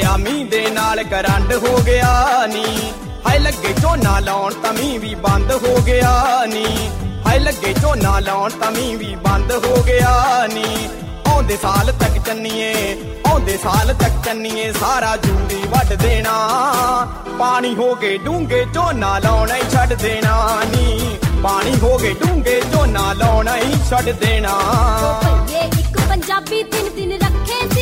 ਆ ਮੀਂਹ ਦੇ ਨਾਲ ਕਰੰਟ ਹੋ ਗਿਆ ਨੀ ਹਾਏ ਲੱਗੇ ਝੋਨਾ ਲਾਉਣ ਤਾਂ ਮੀਂਹ ਵੀ ਬੰਦ ਹੋ ਗਿਆ ਨੀ ਹਾਏ ਲੱਗੇ ਝੋਨਾ ਲਾਉਣ ਤਾਂ ਮੀਂਹ ਵੀ ਬੰਦ ਹੋ ਗਿਆ ਨੀ ਆਉਂਦੇ ਸਾਲ ਤੱਕ ਚੰਨੀਏ ਆਉਂਦੇ ਸਾਲ ਤੱਕ ਚੰਨੀਏ ਸਾਰਾ ਜੂੜੀ ਵੱਢ ਦੇਣਾ ਪਾਣੀ ਹੋ ਗਏ ਡੂੰਘੇ ਝੋਨਾ ਲਾਉਣਾ ਹੀ ਛੱਡ ਦੇਣਾ ਨੀ ਪਾਣੀ ਹੋ ਗਏ ਡੂੰਘੇ ਝੋਨਾ ਲਾਉਣਾ ਹੀ ਛੱਡ ਦੇਣਾ ਭਈਏ ਇੱਕ ਪੰਜਾਬੀ ਤਿੰਨ ਰੱਖੇ